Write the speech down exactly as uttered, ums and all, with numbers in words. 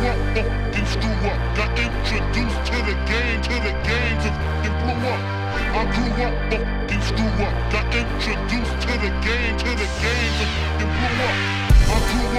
up, fucking screw up. Got introduced to the game, to the game, to fucking blew up. I grew up, fucking screw up. Got introduced to the game, to the game, to fucking blew up. I grew